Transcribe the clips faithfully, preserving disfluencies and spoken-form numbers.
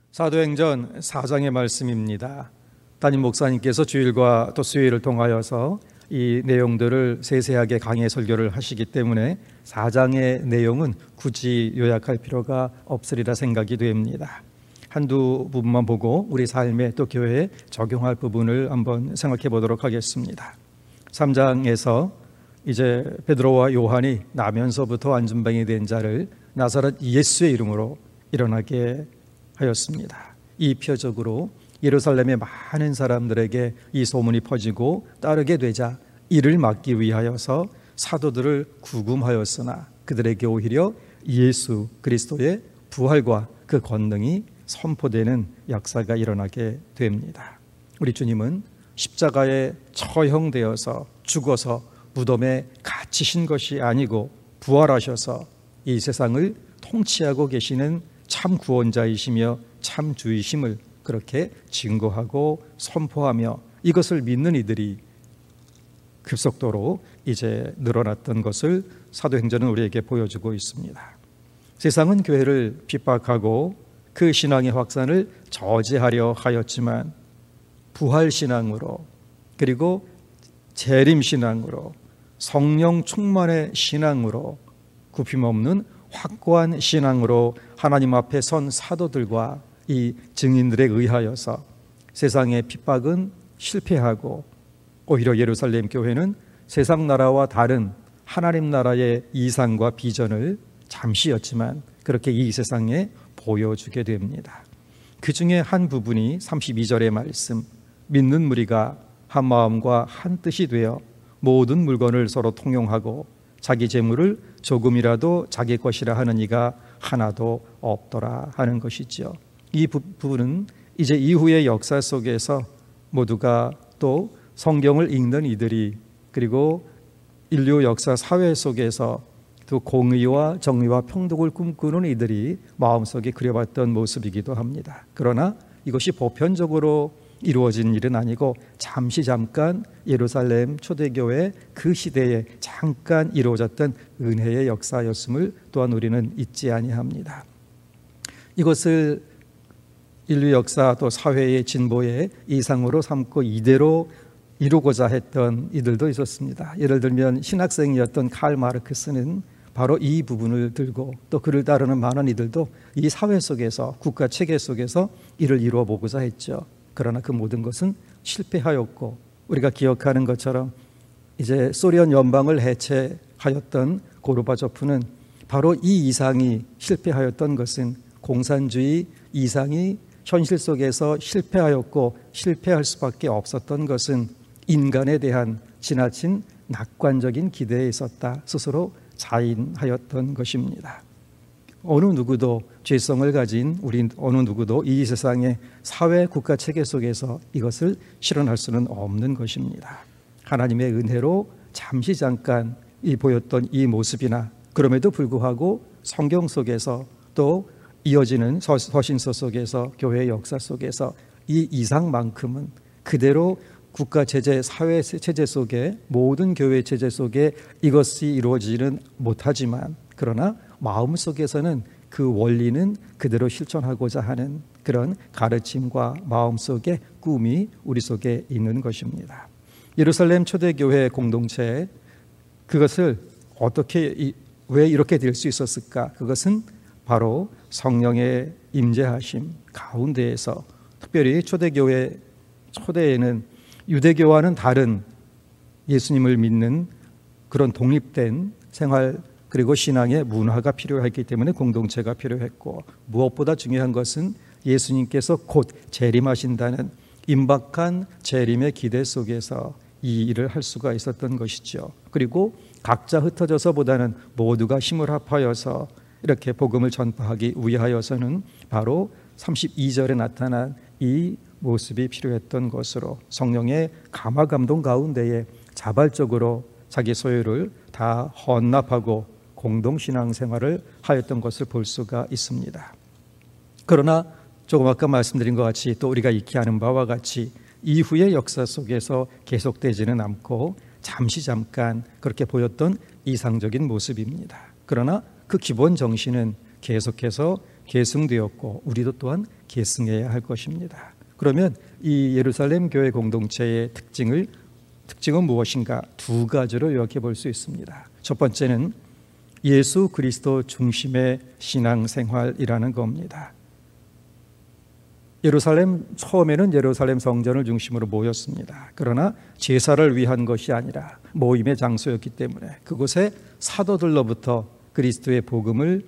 사도행전 사 장의 말씀입니다. 담임 목사님께서 주일과 또 수요일을 통하여서 이 내용들을 세세하게 강해 설교를 하시기 때문에 사 장의 내용은 굳이 요약할 필요가 없으리라 생각이 됩니다. 한두 부분만 보고 우리 삶에 또 교회에 적용할 부분을 한번 생각해 보도록 하겠습니다. 삼 장에서 이제 베드로와 요한이 나면서부터 안전병이 된 자를 나사렛 예수의 이름으로 일어나게 하였습니다. 이 표적으로 예루살렘의 많은 사람들에게 이 소문이 퍼지고 따르게 되자 이를 막기 위하여서 사도들을 구금하였으나 그들에게 오히려 예수 그리스도의 부활과 그 권능이 선포되는 역사가 일어나게 됩니다. 우리 주님은 십자가에 처형되어서 죽어서 무덤에 갇히신 것이 아니고 부활하셔서 이 세상을 통치하고 계시는 참 구원자이시며 참 주이심을 그렇게 증거하고 선포하며 이것을 믿는 이들이 급속도로 이제 늘어났던 것을 사도행전은 우리에게 보여주고 있습니다. 세상은 교회를 핍박하고 그 신앙의 확산을 저지하려 하였지만 부활신앙으로 그리고 재림신앙으로 성령 충만의 신앙으로 굽힘없는 확고한 신앙으로 하나님 앞에 선 사도들과 이 증인들에 의하여서 세상의 핍박은 실패하고 오히려 예루살렘 교회는 세상 나라와 다른 하나님 나라의 이상과 비전을 잠시였지만 그렇게 이 세상에 보여주게 됩니다. 그 중에 한 부분이 삼십이 절의 말씀, 믿는 무리가 한 마음과 한 뜻이 되어 모든 물건을 서로 통용하고 자기 재물을 조금이라도 자기 것이라 하는 이가 하나도 없더라 하는 것이죠. 이 부분은 이제 이후의 역사 속에서 모두가 또 성경을 읽는 이들이 그리고 인류 역사 사회 속에서 또 공의와 정의와 평등을 꿈꾸는 이들이 마음속에 그려봤던 모습이기도 합니다. 그러나 이것이 보편적으로 이루어진 일은 아니고 잠시 잠깐 예루살렘 초대교회 그 시대에 잠깐 이루어졌던 은혜의 역사였음을 또한 우리는 잊지 아니합니다. 이것을 인류 역사 또 사회의 진보의 이상으로 삼고 이대로 이루고자 했던 이들도 있었습니다. 예를 들면 신학생이었던 칼 마르크스는 바로 이 부분을 들고 또 그를 따르는 많은 이들도 이 사회 속에서 국가 체계 속에서 이를 이루어 보고자 했죠. 그러나 그 모든 것은 실패하였고 우리가 기억하는 것처럼 이제 소련 연방을 해체하였던 고르바초프는 바로 이 이상이 실패하였던 것은 공산주의 이상이 현실 속에서 실패하였고 실패할 수밖에 없었던 것은 인간에 대한 지나친 낙관적인 기대에 있었다 스스로 자인하였던 것입니다. 어느 누구도 죄성을 가진 우리 어느 누구도 이 세상의 사회 국가 체계 속에서 이것을 실현할 수는 없는 것입니다. 하나님의 은혜로 잠시 잠깐 이 보였던 이 모습이나 그럼에도 불구하고 성경 속에서 또 이어지는 서신서 속에서 교회의 역사 속에서 이 이상만큼은 그대로 국가 체제, 사회 체제 속에 모든 교회 체제 속에 이것이 이루어지는 못하지만 그러나 마음속에서는 그 원리는 그대로 실천하고자 하는 그런 가르침과 마음속의 꿈이 우리 속에 있는 것입니다. 예루살렘 초대교회 공동체 그것을 어떻게 왜 이렇게 될 수 있었을까? 그것은 바로 성령의 임재하심 가운데에서 특별히 초대교회 초대에는 유대교와는 다른 예수님을 믿는 그런 독립된 생활 그리고 신앙의 문화가 필요했기 때문에 공동체가 필요했고 무엇보다 중요한 것은 예수님께서 곧 재림하신다는 임박한 재림의 기대 속에서 이 일을 할 수가 있었던 것이죠. 그리고 각자 흩어져서보다는 모두가 힘을 합하여서 이렇게 복음을 전파하기 위하여서는 바로 삼십이 절에 나타난 이 모습이 필요했던 것으로 성령의 감화 감동 가운데에 자발적으로 자기 소유를 다 헌납하고 공동신앙 생활을 하였던 것을 볼 수가 있습니다. 그러나 조금 아까 말씀드린 것 같이 또 우리가 익히 아는 바와 같이 이후의 역사 속에서 계속되지는 않고 잠시 잠깐 그렇게 보였던 이상적인 모습입니다. 그러나 그 기본 정신은 계속해서 계승되었고 우리도 또한 계승해야 할 것입니다. 그러면 이 예루살렘 교회 공동체의 특징을 특징은 무엇인가? 두 가지로 요약해 볼 수 있습니다. 첫 번째는 예수 그리스도 중심의 신앙생활이라는 겁니다. 예루살렘 처음에는 예루살렘 성전을 중심으로 모였습니다. 그러나 제사를 위한 것이 아니라 모임의 장소였기 때문에 그곳에 사도들로부터 그리스도의 복음을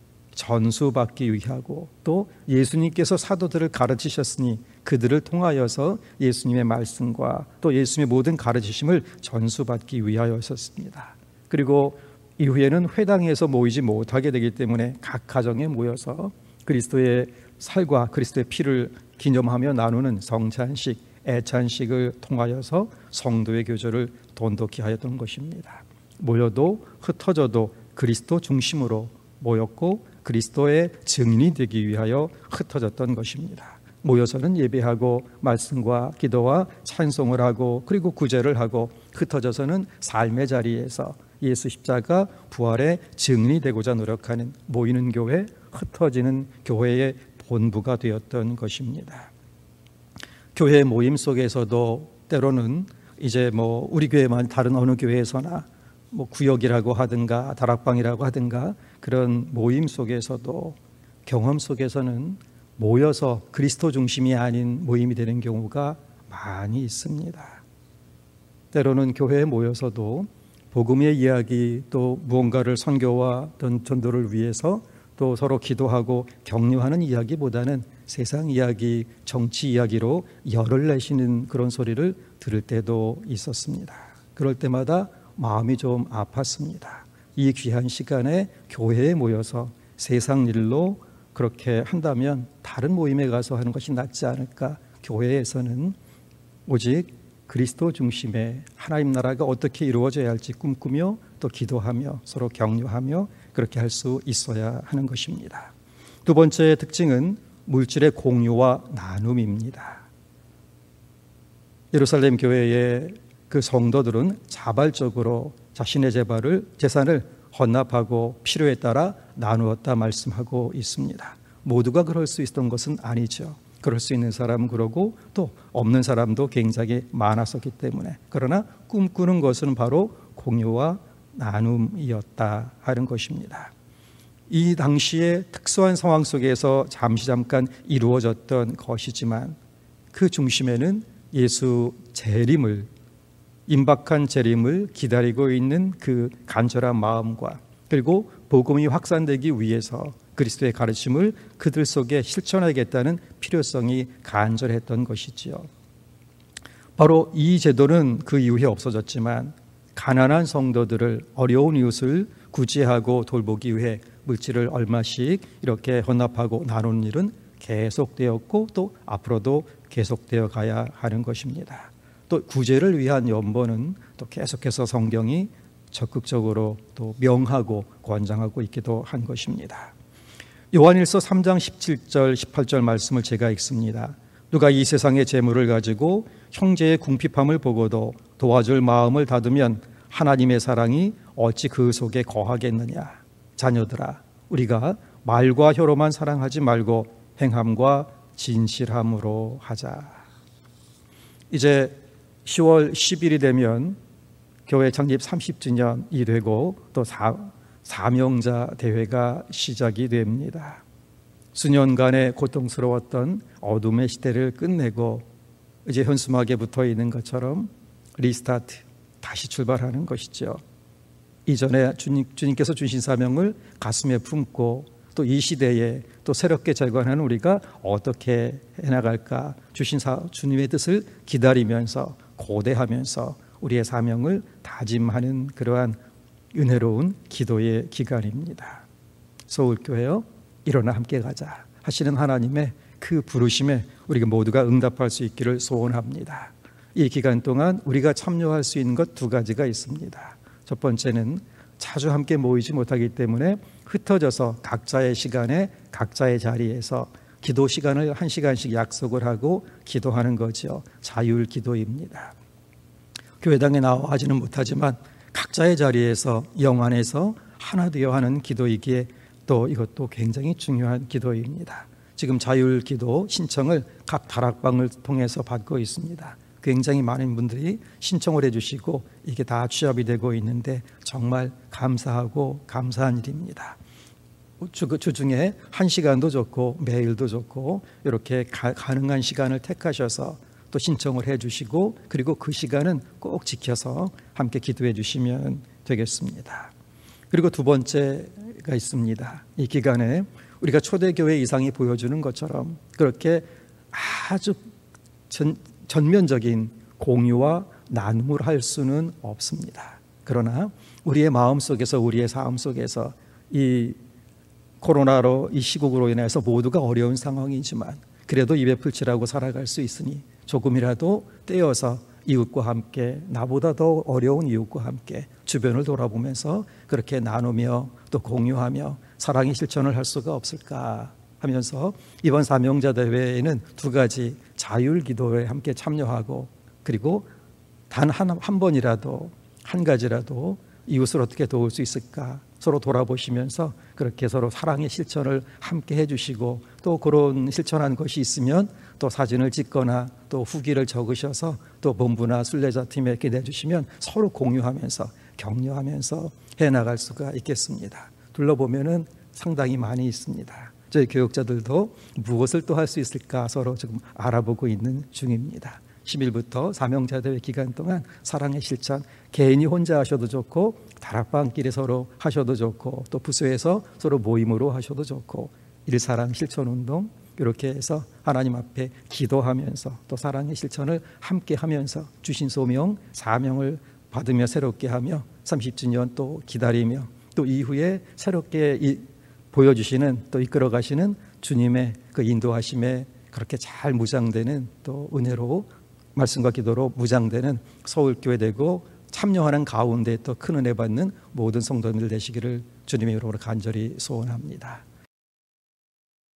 전수받기 위하고 또 예수님께서 사도들을 가르치셨으니 그들을 통하여서 예수님의 말씀과 또 예수님의 모든 가르치심을 전수받기 위하여였습니다. 그리고 이후에는 회당에서 모이지 못하게 되기 때문에 각 가정에 모여서 그리스도의 살과 그리스도의 피를 기념하며 나누는 성찬식, 애찬식을 통하여서 성도의 교제를 돈독히 하였던 것입니다. 모여도 흩어져도 그리스도 중심으로 모였고 그리스도의 증인이 되기 위하여 흩어졌던 것입니다. 모여서는 예배하고 말씀과 기도와 찬송을 하고 그리고 구제를 하고 흩어져서는 삶의 자리에서 예수 십자가 부활의 증인이 되고자 노력하는 모이는 교회, 흩어지는 교회의 본부가 되었던 것입니다. 교회 모임 속에서도 때로는 이제 뭐 우리 교회만 다른 어느 교회에서나 뭐 구역이라고 하든가 다락방이라고 하든가 그런 모임 속에서도 경험 속에서는 모여서 그리스도 중심이 아닌 모임이 되는 경우가 많이 있습니다. 때로는 교회에 모여서도 복음의 이야기 또 무언가를 선교와 전도를 위해서 또 서로 기도하고 격려하는 이야기보다는 세상 이야기, 정치 이야기로 열을 내시는 그런 소리를 들을 때도 있었습니다. 그럴 때마다 마음이 좀 아팠습니다. 이 귀한 시간에 교회에 모여서 세상 일로 그렇게 한다면 다른 모임에 가서 하는 것이 낫지 않을까? 교회에서는 오직 그리스도 중심의 하나님 나라가 어떻게 이루어져야 할지 꿈꾸며 또 기도하며 서로 격려하며 그렇게 할 수 있어야 하는 것입니다. 두 번째 특징은 물질의 공유와 나눔입니다. 예루살렘 교회의 그 성도들은 자발적으로 자신의 재발을, 재산을 헌납하고 필요에 따라 나누었다 말씀하고 있습니다. 모두가 그럴 수 있었던 것은 아니죠. 그럴 수 있는 사람은 그러고 또 없는 사람도 굉장히 많았었기 때문에 그러나 꿈꾸는 것은 바로 공유와 나눔이었다 하는 것입니다. 이 당시의 특수한 상황 속에서 잠시 잠깐 이루어졌던 것이지만 그 중심에는 예수 재림을 임박한 재림을 기다리고 있는 그 간절한 마음과 그리고 복음이 확산되기 위해서 그리스도의 가르침을 그들 속에 실천하겠다는 필요성이 간절했던 것이지요. 바로 이 제도는 그 이후에 없어졌지만 가난한 성도들을 어려운 이웃을 구제하고 돌보기 위해 물질을 얼마씩 이렇게 헌납하고 나누는 일은 계속되었고 또 앞으로도 계속되어 가야 하는 것입니다. 또 구제를 위한 연보는 또 계속해서 성경이 적극적으로 또 명하고 권장하고 있기도 한 것입니다. 요한일서 삼 장 십칠 절 십팔 절 말씀을 제가 읽습니다. 누가 이 세상의 재물을 가지고 형제의 궁핍함을 보고도 도와줄 마음을 닫으면 하나님의 사랑이 어찌 그 속에 거하겠느냐. 자녀들아, 우리가 말과 혀로만 사랑하지 말고 행함과 진실함으로 하자. 이제 시월 십일이 되면 교회 창립 삼십 주년이 되고 또 사, 사명자 대회가 시작이 됩니다. 수년간의 고통스러웠던 어둠의 시대를 끝내고 이제 현수막에 붙어 있는 것처럼 리스타트, 다시 출발하는 것이죠. 이전에 주님, 주님께서 주신 사명을 가슴에 품고 또 이 시대에 또 새롭게 재건하는 우리가 어떻게 해나갈까? 주신 사, 주님의 뜻을 기다리면서 고대하면서 우리의 사명을 다짐하는 그러한 은혜로운 기도의 기간입니다. 서울교회요, 일어나 함께 가자 하시는 하나님의 그 부르심에 우리가 모두가 응답할 수 있기를 소원합니다. 이 기간 동안 우리가 참여할 수 있는 것 두 가지가 있습니다. 첫 번째는 자주 함께 모이지 못하기 때문에 흩어져서 각자의 시간에 각자의 자리에서 기도 시간을 한 시간씩 약속을 하고 기도하는 거죠. 자율 기도입니다. 교회당에 나와 하지는 못하지만 각자의 자리에서 영 안에서 하나 되어 하는 기도이기에 또 이것도 굉장히 중요한 기도입니다. 지금 자율기도 신청을 각 다락방을 통해서 받고 있습니다. 굉장히 많은 분들이 신청을 해주시고 이게 다 취합이 되고 있는데 정말 감사하고 감사한 일입니다. 주, 주중에 한 시간도 좋고 매일도 좋고 이렇게 가, 가능한 시간을 택하셔서 또 신청을 해주시고 그리고 그 시간은 꼭 지켜서 함께 기도해 주시면 되겠습니다. 그리고 두 번째가 있습니다. 이 기간에 우리가 초대교회 이상이 보여주는 것처럼 그렇게 아주 전, 전면적인 공유와 나눔을 할 수는 없습니다. 그러나 우리의 마음속에서 우리의 삶 속에서 이 코로나로 이 시국으로 인해서 모두가 어려운 상황이지만 그래도 입에 풀칠하고 살아갈 수 있으니 조금이라도 떼어서 이웃과 함께 나보다 더 어려운 이웃과 함께 주변을 돌아보면서 그렇게 나누며 또 공유하며 사랑의 실천을 할 수가 없을까 하면서 이번 사명자 대회에는 두 가지 자율 기도에 함께 참여하고 그리고 단 한 한 번이라도 한 가지라도 이웃을 어떻게 도울 수 있을까 서로 돌아보시면서 그렇게 서로 사랑의 실천을 함께 해주시고 또 그런 실천한 것이 있으면 또 사진을 찍거나 또 후기를 적으셔서 또 본부나 순례자 팀에 이렇게 내주시면 서로 공유하면서 격려하면서 해나갈 수가 있겠습니다. 둘러보면은 상당히 많이 있습니다. 저희 교육자들도 무엇을 또 할 수 있을까 서로 지금 알아보고 있는 중입니다. 십 일부터 사명자 대회 기간 동안 사랑의 실천 개인이 혼자 하셔도 좋고 다락방끼리 서로 하셔도 좋고 또 부서에서 서로 모임으로 하셔도 좋고 일사랑 실천운동 이렇게 해서 하나님 앞에 기도하면서 또 사랑의 실천을 함께 하면서 주신 소명 사명을 받으며 새롭게 하며 삼십 주년 또 기다리며 또 이후에 새롭게 이, 보여주시는 또 이끌어 가시는 주님의 그 인도하심에 그렇게 잘 무장되는 또 은혜로 말씀과 기도로 무장되는 서울교회 되고 참여하는 가운데 또 큰 은혜 받는 모든 성도님들 되시기를 주님의 이름으로 간절히 소원합니다.